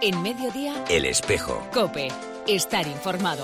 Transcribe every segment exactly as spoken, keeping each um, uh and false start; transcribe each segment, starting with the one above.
En Mediodía, El Espejo. COPE. Estar informado.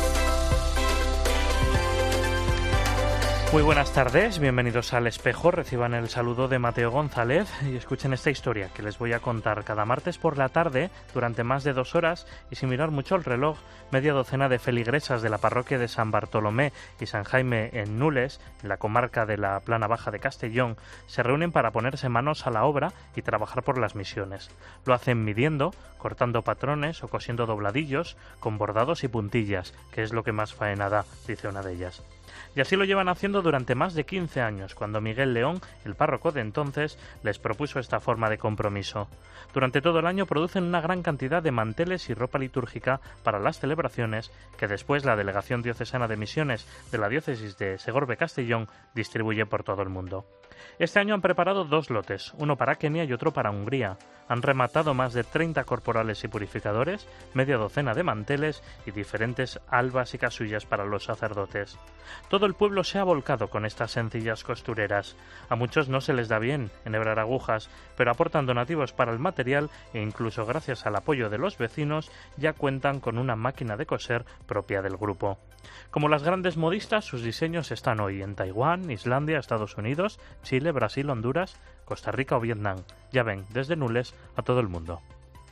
Muy buenas tardes, bienvenidos al Espejo. Reciban el saludo de Mateo González y escuchen esta historia que les voy a contar cada martes por la tarde durante más de dos horas y sin mirar mucho el reloj. Media docena de feligresas de la parroquia de San Bartolomé y San Jaime en Nules, en la comarca de la Plana Baja de Castellón, se reúnen para ponerse manos a la obra y trabajar por las misiones. Lo hacen midiendo, cortando patrones o cosiendo dobladillos con bordados y puntillas, que es lo que más faena da, dice una de ellas. Y así lo llevan haciendo durante más de quince años, cuando Miguel León, el párroco de entonces, les propuso esta forma de compromiso. Durante todo el año producen una gran cantidad de manteles y ropa litúrgica para las celebraciones, que después la Delegación Diocesana de Misiones de la Diócesis de Segorbe-Castellón distribuye por todo el mundo. Este año han preparado dos lotes, uno para Kenia y otro para Hungría. Han rematado más de treinta corporales y purificadores, media docena de manteles y diferentes albas y casullas para los sacerdotes. Todo el pueblo se ha volcado con estas sencillas costureras. A muchos no se les da bien enhebrar agujas, pero aportan donativos para el material e incluso gracias al apoyo de los vecinos ya cuentan con una máquina de coser propia del grupo. Como las grandes modistas, sus diseños están hoy en Taiwán, Islandia, Estados Unidos, Chile, Brasil, Honduras, Costa Rica o Vietnam. Ya ven, desde Nules a todo el mundo.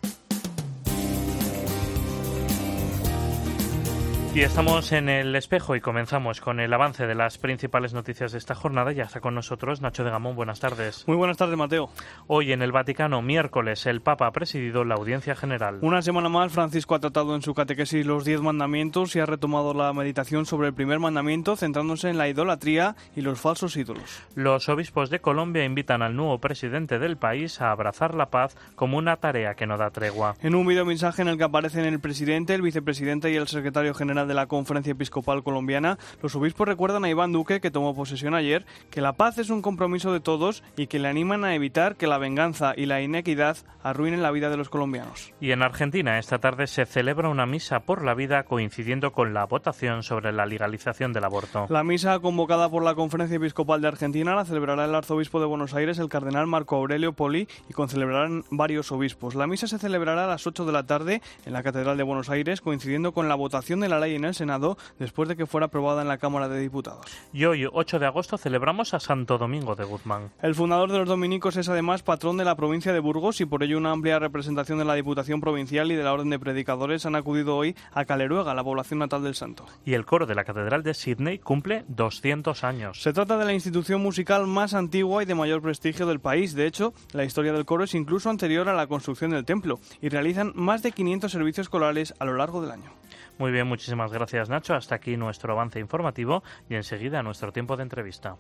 Y estamos en El Espejo y comenzamos con el avance de las principales noticias de esta jornada. Ya está con nosotros Nacho de Gamón. Buenas tardes. Muy buenas tardes, Mateo. Hoy en el Vaticano, miércoles, el Papa ha presidido la audiencia general. Una semana más, Francisco ha tratado en su catequesis los diez mandamientos y ha retomado la meditación sobre el primer mandamiento, centrándose en la idolatría y los falsos ídolos. Los obispos de Colombia invitan al nuevo presidente del país a abrazar la paz como una tarea que no da tregua. En un videomensaje en el que aparecen el presidente, el vicepresidente y el secretario general de la Conferencia Episcopal Colombiana, los obispos recuerdan a Iván Duque, que tomó posesión ayer, que la paz es un compromiso de todos y que le animan a evitar que la venganza y la inequidad arruinen la vida de los colombianos. Y en Argentina, esta tarde se celebra una misa por la vida coincidiendo con la votación sobre la legalización del aborto. La misa, convocada por la Conferencia Episcopal de Argentina, la celebrará el arzobispo de Buenos Aires, el cardenal Marco Aurelio Poli, y concelebrarán varios obispos. La misa se celebrará a las ocho de la tarde en la Catedral de Buenos Aires, coincidiendo con la votación de la ley en el Senado, después de que fuera aprobada en la Cámara de Diputados. Y hoy, ocho de agosto, celebramos a Santo Domingo de Guzmán. El fundador de los dominicos es además patrón de la provincia de Burgos y por ello una amplia representación de la Diputación Provincial y de la Orden de Predicadores han acudido hoy a Caleruega, la población natal del santo. Y el coro de la Catedral de Sídney cumple doscientos años. Se trata de la institución musical más antigua y de mayor prestigio del país. De hecho, la historia del coro es incluso anterior a la construcción del templo y realizan más de quinientos servicios corales a lo largo del año. Muy bien, muchísimas gracias, Nacho. Hasta aquí nuestro avance informativo y enseguida nuestro tiempo de entrevista.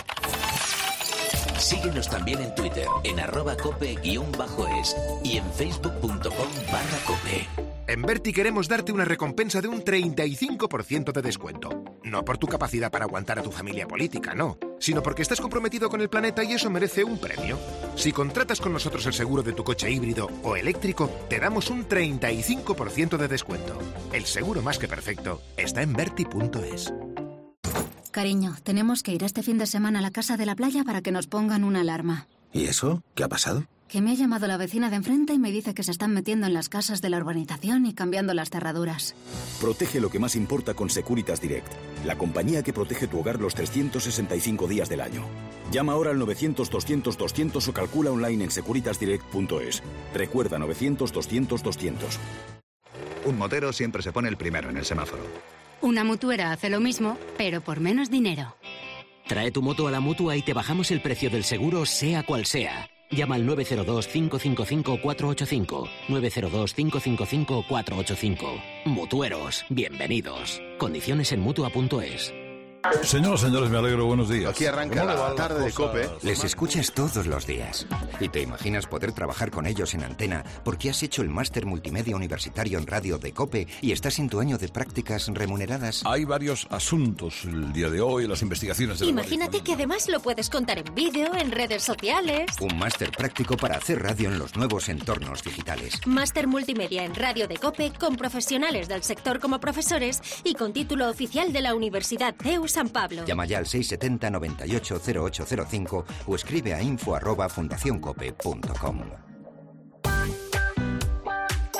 Síguenos también en Twitter, en arroba cope guión bajo es y en facebook punto com barra cope. En Berti queremos darte una recompensa de un treinta y cinco por ciento de descuento. No por tu capacidad para aguantar a tu familia política, no, sino porque estás comprometido con el planeta y eso merece un premio. Si contratas con nosotros el seguro de tu coche híbrido o eléctrico, te damos un treinta y cinco por ciento de descuento. El seguro más que perfecto está en berti punto es. Cariño, tenemos que ir este fin de semana a la casa de la playa para que nos pongan una alarma. ¿Y eso? ¿Qué ha pasado? Que me ha llamado la vecina de enfrente y me dice que se están metiendo en las casas de la urbanización y cambiando las cerraduras. Protege lo que más importa con Securitas Direct, la compañía que protege tu hogar los trescientos sesenta y cinco días del año. Llama ahora al novecientos doscientos doscientos o calcula online en securitas direct punto es. Recuerda novecientos doscientos doscientos. Un motero siempre se pone el primero en el semáforo. Una mutuera hace lo mismo, pero por menos dinero. Trae tu moto a la Mutua y te bajamos el precio del seguro, sea cual sea. Llama al nueve cero dos, cinco cinco cinco, cuatro ocho cinco. nueve cero dos, cinco cinco cinco, cuatro ocho cinco. Mutueros, bienvenidos. Condiciones en mutua punto es. Señoras, señores, me alegro, buenos días. Aquí arranca la tarde de COPE. Les escuchas todos los días. Y te imaginas poder trabajar con ellos en antena porque has hecho el máster multimedia universitario en radio de COPE y estás en tu año de prácticas remuneradas. Hay varios asuntos el día de hoy, las investigaciones de la Imagínate que además lo puedes contar en vídeo, en redes sociales. Un máster práctico para hacer radio en los nuevos entornos digitales. Máster multimedia en radio de COPE con profesionales del sector como profesores y con título oficial de la Universidad C E U San Pablo. Llama ya al seis setenta, noventa y ocho, cero ocho cero cinco o escribe a info arroba fundación cope punto com.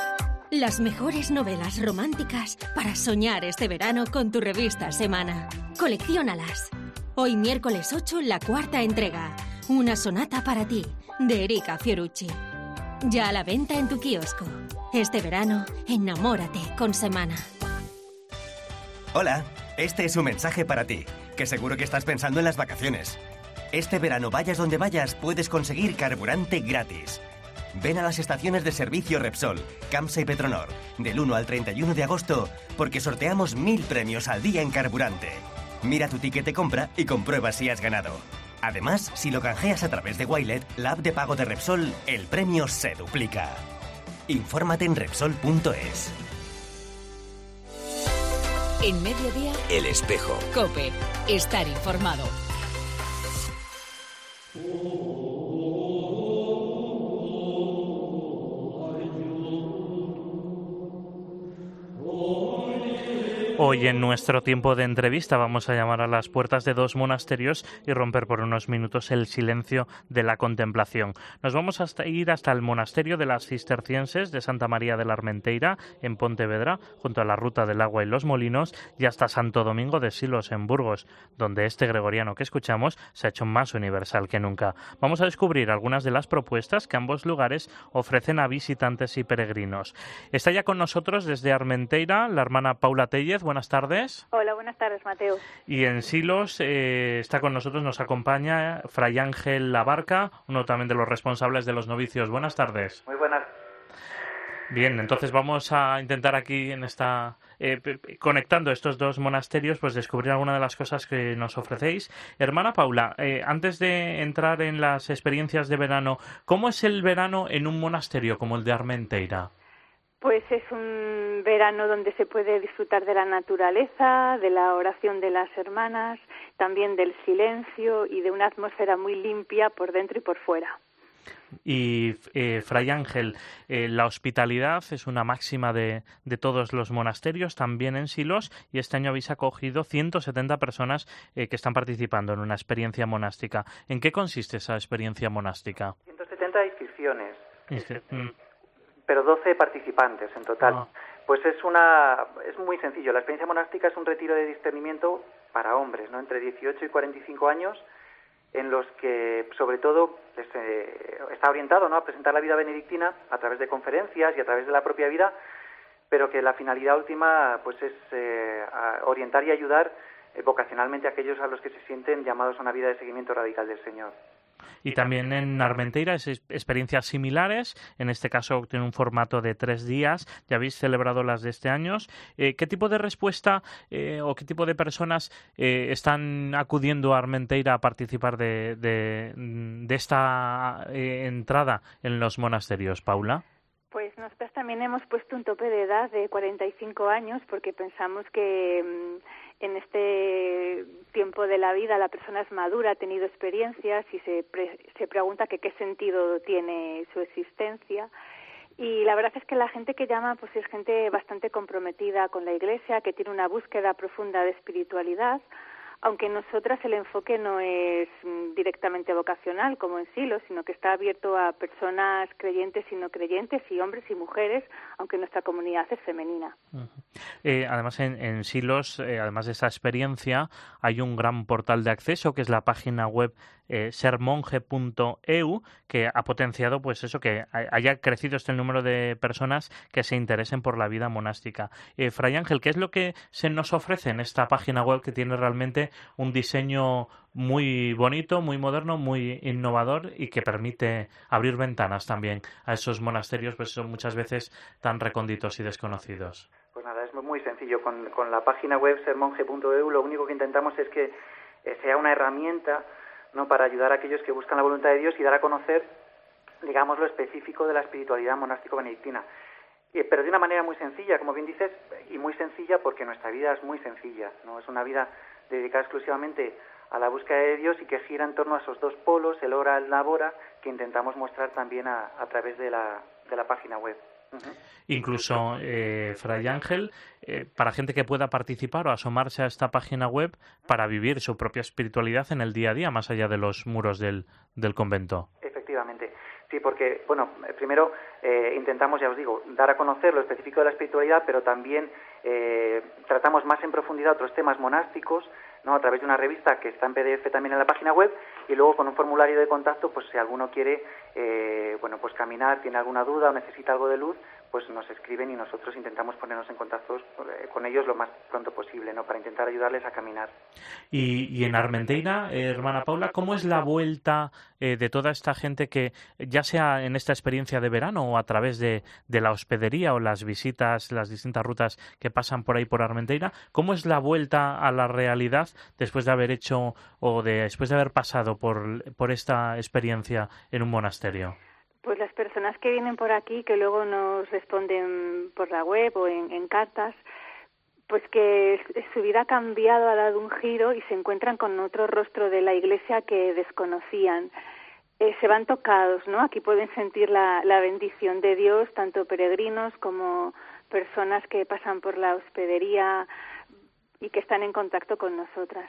Las mejores novelas románticas para soñar este verano con tu revista Semana. Colecciónalas. Hoy miércoles ocho, la cuarta entrega. Una sonata para ti, de Erika Fiorucci. Ya a la venta en tu kiosco. Este verano, enamórate con Semana. Hola, este es un mensaje para ti, que seguro que estás pensando en las vacaciones. Este verano, vayas donde vayas, puedes conseguir carburante gratis. Ven a las estaciones de servicio Repsol, Camsa y Petronor, del uno al treinta y uno de agosto, porque sorteamos mil premios al día en carburante. Mira tu ticket de compra y comprueba si has ganado. Además, si lo canjeas a través de Wilet, la app de pago de Repsol, el premio se duplica. Infórmate en Repsol punto es. En Mediodía, El Espejo. COPE. Estar informado. Hoy en nuestro tiempo de entrevista vamos a llamar a las puertas de dos monasterios y romper por unos minutos el silencio de la contemplación. Nos vamos a ir hasta el monasterio de las Cistercienses de Santa María de la Armenteira en Pontevedra, junto a la Ruta del Agua y los Molinos, y hasta Santo Domingo de Silos en Burgos, donde este gregoriano que escuchamos se ha hecho más universal que nunca. Vamos a descubrir algunas de las propuestas que ambos lugares ofrecen a visitantes y peregrinos. Está ya con nosotros desde Armenteira la hermana Paula Tellez. Buenas tardes. Hola, buenas tardes, Mateo. Y en Silos eh, está con nosotros, nos acompaña Fray Ángel Labarca, uno también de los responsables de los novicios. Buenas tardes. Muy buenas. Bien, entonces vamos a intentar aquí en esta eh, conectando estos dos monasterios, pues descubrir alguna de las cosas que nos ofrecéis. Hermana Paula, eh, antes de entrar en las experiencias de verano, ¿cómo es el verano en un monasterio como el de Armenteira? Pues es un verano donde se puede disfrutar de la naturaleza, de la oración de las hermanas, también del silencio y de una atmósfera muy limpia por dentro y por fuera. Y eh, Fray Ángel, eh, la hospitalidad es una máxima de, de todos los monasterios, también en Silos, y este año habéis acogido ciento setenta personas eh, que están participando en una experiencia monástica. ¿En qué consiste esa experiencia monástica? ciento setenta inscripciones. Dice, mm. pero doce participantes en total. Ah. Pues es una es muy sencillo. La experiencia monástica es un retiro de discernimiento para hombres, ¿no? Entre dieciocho y cuarenta y cinco años, en los que, sobre todo, les, eh, está orientado, ¿no?, a presentar la vida benedictina a través de conferencias y a través de la propia vida, pero que la finalidad última, pues, es eh, orientar y ayudar eh, vocacionalmente a aquellos a los que se sienten llamados a una vida de seguimiento radical del Señor. Y también en Armenteira es experiencias similares, en este caso tiene un formato de tres días, ya habéis celebrado las de este año. Eh, ¿Qué tipo de respuesta eh, o qué tipo de personas eh, están acudiendo a Armenteira a participar de, de, de esta eh, entrada en los monasterios, Paula? Pues nosotros también hemos puesto un tope de edad de cuarenta y cinco años porque pensamos que mmm, en este tiempo de la vida la persona es madura, ha tenido experiencias y se, pre- se pregunta que qué sentido tiene su existencia. Y la verdad es que la gente que llama pues es gente bastante comprometida con la Iglesia, que tiene una búsqueda profunda de espiritualidad, aunque nosotras el enfoque no es directamente vocacional como en Silos, sino que está abierto a personas creyentes y no creyentes, y hombres y mujeres, aunque nuestra comunidad es femenina. Uh-huh. Eh, además, en, en Silos, eh, además de esa experiencia, hay un gran portal de acceso que es la página web eh, sermonje punto e u, que ha potenciado pues eso, que haya crecido este número de personas que se interesen por la vida monástica. Eh, Fray Ángel, ¿qué es lo que se nos ofrece en esta página web que tiene realmente un diseño muy bonito, muy moderno, muy innovador y que permite abrir ventanas también a esos monasterios, pues son muchas veces tan recónditos y desconocidos? Pues nada, es muy sencillo. Con, con la página web sermonje punto e u lo único que intentamos es que eh, sea una herramienta, ¿no?, para ayudar a aquellos que buscan la voluntad de Dios y dar a conocer, digamos, lo específico de la espiritualidad monástico-benedictina. Eh, pero de una manera muy sencilla, como bien dices, y muy sencilla porque nuestra vida es muy sencilla, ¿no? Es una vida dedicada exclusivamente a la búsqueda de Dios y que gira en torno a esos dos polos, el ora, el labora, que intentamos mostrar también a, a través de la, de la página web. Uh-huh. Incluso, eh, Fray Ángel, eh, para gente que pueda participar o asomarse a esta página web para vivir su propia espiritualidad en el día a día, más allá de los muros del, del convento. Efectivamente. efectivamente. Sí, porque, bueno, primero eh, intentamos, ya os digo, dar a conocer lo específico de la espiritualidad, pero también eh, tratamos más en profundidad otros temas monásticos, ¿no? A través de una revista que está en P D F también en la página web, y luego con un formulario de contacto, pues si alguno quiere, eh, bueno, pues caminar, tiene alguna duda o necesita algo de luz, pues nos escriben y nosotros intentamos ponernos en contacto eh, con ellos lo más pronto posible, ¿no? Para intentar ayudarles a caminar. Y, y en Armenteira, eh, hermana Paula, ¿cómo es la vuelta eh, de toda esta gente que, ya sea en esta experiencia de verano o a través de, de la hospedería o las visitas, las distintas rutas que pasan por ahí por Armenteira, cómo es la vuelta a la realidad después de haber hecho o de, después de haber pasado por, por esta experiencia en un monasterio? Pues las personas que vienen por aquí, que luego nos responden por la web o en, en cartas, pues que su vida ha cambiado, ha dado un giro y se encuentran con otro rostro de la Iglesia que desconocían. Eh, se van tocados, ¿no? Aquí pueden sentir la, la bendición de Dios, tanto peregrinos como personas que pasan por la hospedería y que están en contacto con nosotras.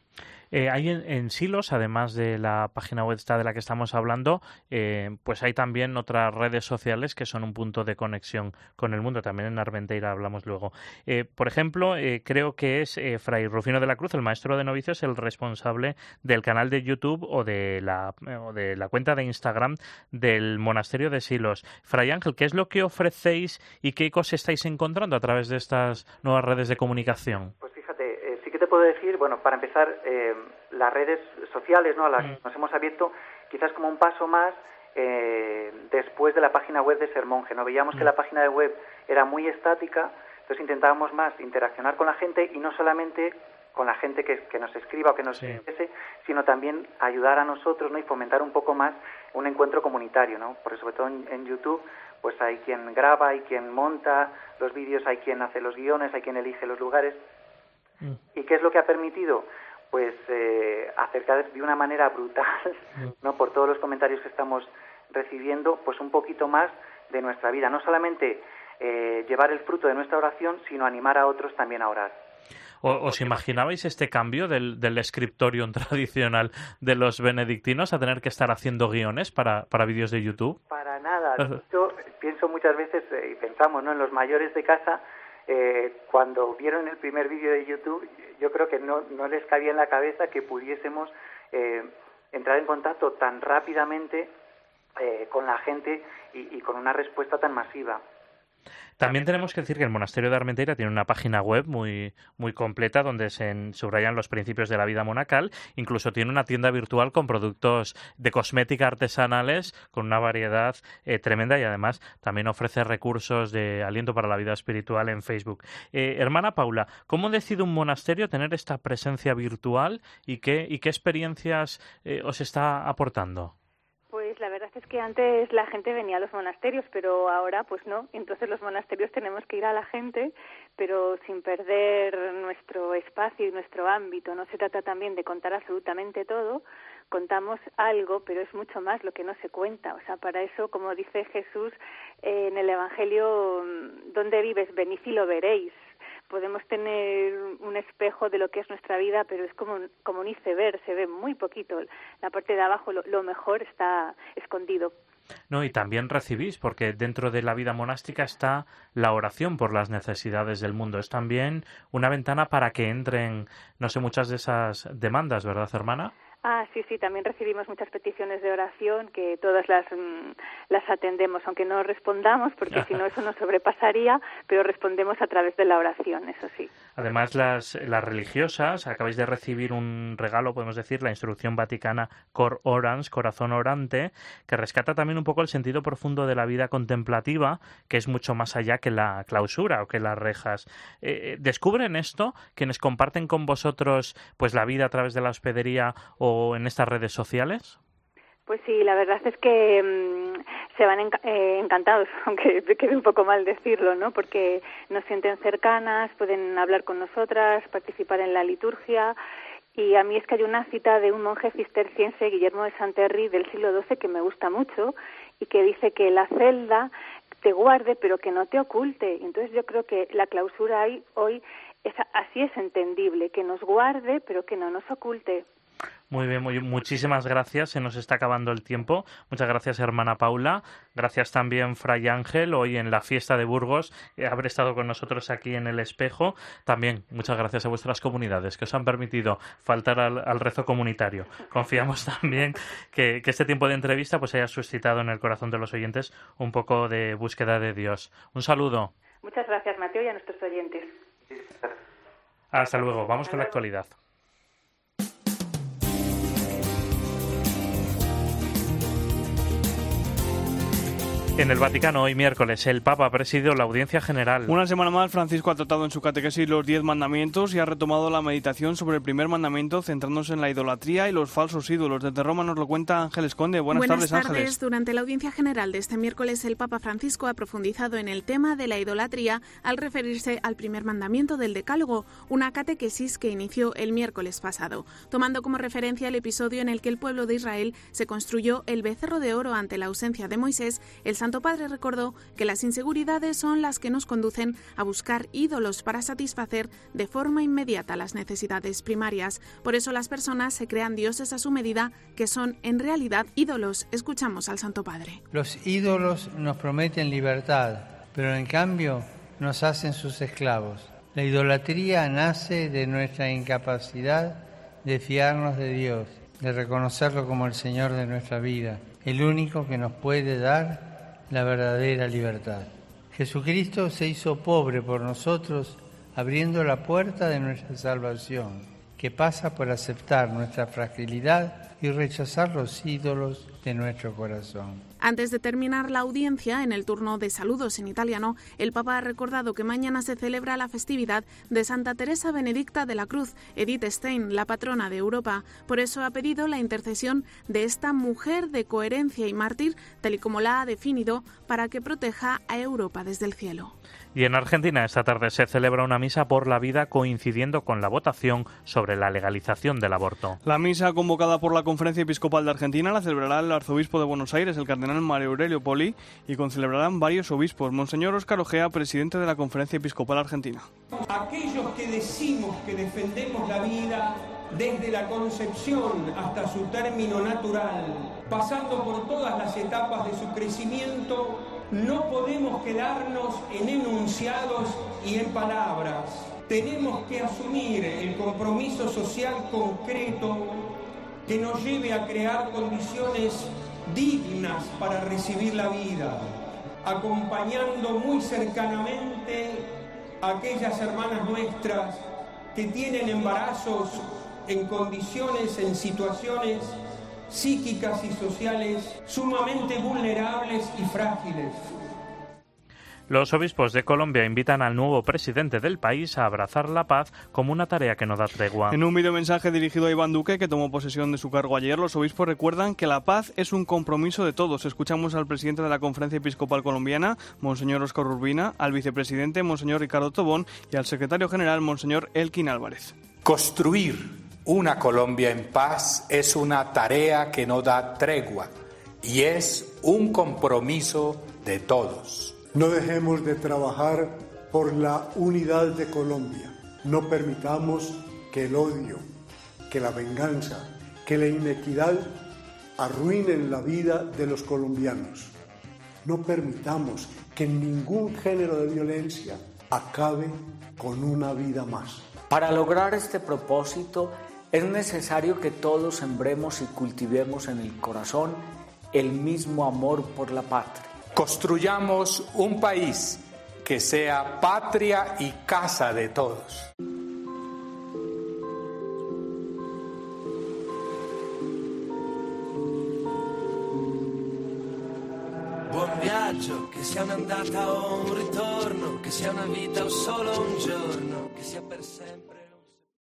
Eh, hay en, en Silos, además de la página web esta de la que estamos hablando, eh, pues hay también otras redes sociales que son un punto de conexión con el mundo. También en Armenteira hablamos luego. Eh, por ejemplo, eh, creo que es eh, Fray Rufino de la Cruz, el maestro de novicios, el responsable del canal de YouTube o de la, o de la cuenta de Instagram del monasterio de Silos. Fray Ángel, ¿qué es lo que ofrecéis y qué cosas estáis encontrando a través de estas nuevas redes de comunicación? Pues fíjate, eh, sí que te puedo decir, bueno, para empezar, eh, las redes sociales, ¿no?, a las que nos hemos abierto, quizás como un paso más eh, después de la página web de Ser Monje, ¿no? Veíamos que la página de web era muy estática, entonces intentábamos más interaccionar con la gente y no solamente con la gente que, que nos escriba o que nos interese, sí, sino también ayudar a nosotros, ¿no?, y fomentar un poco más un encuentro comunitario, ¿no? Porque sobre todo en, en YouTube, pues hay quien graba, hay quien monta los vídeos, hay quien hace los guiones, hay quien elige los lugares. Mm. ¿Y qué es lo que ha permitido? Pues eh, acercar de una manera brutal, no, por todos los comentarios que estamos recibiendo, pues un poquito más de nuestra vida. No solamente eh, llevar el fruto de nuestra oración, sino animar a otros también a orar. ¿Os imaginabais este cambio del, del scriptorium tradicional de los benedictinos a tener que estar haciendo guiones para, para vídeos de YouTube? Para nada. Yo pienso muchas veces, eh, y pensamos, ¿no?, en los mayores de casa. Eh, cuando vieron el primer vídeo de YouTube, yo creo que no, no les cabía en la cabeza que pudiésemos eh, entrar en contacto tan rápidamente eh, con la gente y, y con una respuesta tan masiva. También tenemos que decir que el monasterio de Armenteira tiene una página web muy muy completa donde se subrayan los principios de la vida monacal. Incluso tiene una tienda virtual con productos de cosmética artesanales con una variedad eh, tremenda, y además también ofrece recursos de aliento para la vida espiritual en Facebook. Eh, hermana Paula, ¿cómo decide un monasterio tener esta presencia virtual y qué, y qué experiencias eh, os está aportando? Pues la verdad es que antes la gente venía a los monasterios, pero ahora pues no. Entonces los monasterios tenemos que ir a la gente, pero sin perder nuestro espacio y nuestro ámbito. No se trata también de contar absolutamente todo. Contamos algo, pero es mucho más lo que no se cuenta. O sea, para eso, como dice Jesús eh, en el Evangelio, ¿dónde vives? Venid y lo veréis. Podemos tener un espejo de lo que es nuestra vida, pero es como, como un iceberg, se ve muy poquito. La parte de abajo, lo, lo mejor está escondido. No, y también recibís, porque dentro de la vida monástica está la oración por las necesidades del mundo. Es también una ventana para que entren, no sé, muchas de esas demandas, ¿verdad, hermana? Ah, sí, sí, también recibimos muchas peticiones de oración que todas las las atendemos, aunque no respondamos, porque si no eso nos sobrepasaría, pero respondemos a través de la oración, eso sí. Además, las, las religiosas, acabáis de recibir un regalo, podemos decir, la Instrucción Vaticana Cor Orans, Corazón Orante, que rescata también un poco el sentido profundo de la vida contemplativa, que es mucho más allá que la clausura o que las rejas. Eh, ¿Descubren esto quienes comparten con vosotros pues la vida a través de la hospedería o en estas redes sociales? Pues sí, la verdad es que mmm, se van enc- eh, encantados, aunque quede un poco mal decirlo, ¿no? Porque nos sienten cercanas, pueden hablar con nosotras, participar en la liturgia. Y a mí es que hay una cita de un monje cisterciense, Guillermo de Santerri, del siglo doce, que me gusta mucho y que dice que la celda te guarde pero que no te oculte. Entonces yo creo que la clausura hoy, hoy es, así es entendible, que nos guarde pero que no nos oculte. Muy bien, muy, muchísimas gracias. Se nos está acabando el tiempo. Muchas gracias, hermana Paula. Gracias también, Fray Ángel, hoy en la fiesta de Burgos, eh, haber estado con nosotros aquí en El Espejo. También muchas gracias a vuestras comunidades que os han permitido faltar al, al rezo comunitario. Confiamos también que, que este tiempo de entrevista pues haya suscitado en el corazón de los oyentes un poco de búsqueda de Dios. Un saludo. Muchas gracias, Mateo, y a nuestros oyentes. Hasta luego. Vamos con la actualidad. En el Vaticano, hoy miércoles, el Papa ha presidido la audiencia general. Una semana más, Francisco ha tratado en su catequesis los diez mandamientos y ha retomado la meditación sobre el primer mandamiento, centrándose en la idolatría y los falsos ídolos. Desde Roma nos lo cuenta Ángeles Conde. Buenas, Buenas tardes, tardes. Ángeles. Durante la audiencia general de este miércoles, el Papa Francisco ha profundizado en el tema de la idolatría al referirse al primer mandamiento del Decálogo, una catequesis que inició el miércoles pasado, tomando como referencia el episodio en el que el pueblo de Israel se construyó el becerro de oro ante la ausencia de Moisés. El Santo Padre recordó que las inseguridades son las que nos conducen a buscar ídolos para satisfacer de forma inmediata las necesidades primarias. Por eso las personas se crean dioses a su medida, que son en realidad ídolos. Escuchamos al Santo Padre. Los ídolos nos prometen libertad, pero en cambio nos hacen sus esclavos. La idolatría nace de nuestra incapacidad de fiarnos de Dios, de reconocerlo como el Señor de nuestra vida, el único que nos puede dar la verdadera libertad. Jesucristo se hizo pobre por nosotros, abriendo la puerta de nuestra salvación, que pasa por aceptar nuestra fragilidad y rechazar los ídolos de nuestro corazón. Antes de terminar la audiencia, en el turno de saludos en italiano, el Papa ha recordado que mañana se celebra la festividad de Santa Teresa Benedicta de la Cruz, Edith Stein, la patrona de Europa. Por eso ha pedido la intercesión de esta mujer de coherencia y mártir, tal y como la ha definido, para que proteja a Europa desde el cielo. Y en Argentina esta tarde se celebra una misa por la vida coincidiendo con la votación sobre la legalización del aborto. La misa convocada por la Conferencia Episcopal de Argentina la celebrará el arzobispo de Buenos Aires, el cardenal Mario Aurelio Poli, y concelebrarán varios obispos. Monseñor Óscar Ojea, presidente de la Conferencia Episcopal Argentina. Aquellos que decimos que defendemos la vida desde la concepción hasta su término natural, pasando por todas las etapas de su crecimiento, no podemos quedarnos en enunciados y en palabras. Tenemos que asumir el compromiso social concreto que nos lleve a crear condiciones dignas para recibir la vida, acompañando muy cercanamente a aquellas hermanas nuestras que tienen embarazos en condiciones, en situaciones psíquicas y sociales sumamente vulnerables y frágiles. Los obispos de Colombia invitan al nuevo presidente del país a abrazar la paz como una tarea que no da tregua. En un videomensaje dirigido a Iván Duque, que tomó posesión de su cargo ayer, los obispos recuerdan que la paz es un compromiso de todos. Escuchamos al presidente de la Conferencia Episcopal Colombiana, Monseñor Óscar Urbina, al vicepresidente, Monseñor Ricardo Tobón, y al secretario general, Monseñor Elkin Álvarez. Construir una Colombia en paz es una tarea que no da tregua y es un compromiso de todos. No dejemos de trabajar por la unidad de Colombia. No permitamos que el odio, que la venganza, que la inequidad arruinen la vida de los colombianos. No permitamos que ningún género de violencia acabe con una vida más. Para lograr este propósito es necesario que todos sembremos y cultivemos en el corazón el mismo amor por la patria. Construyamos un país que sea patria y casa de todos. Buon viaggio, che sia un'andata o un ritorno, che sia una vita o solo un giorno, che sia per sempre.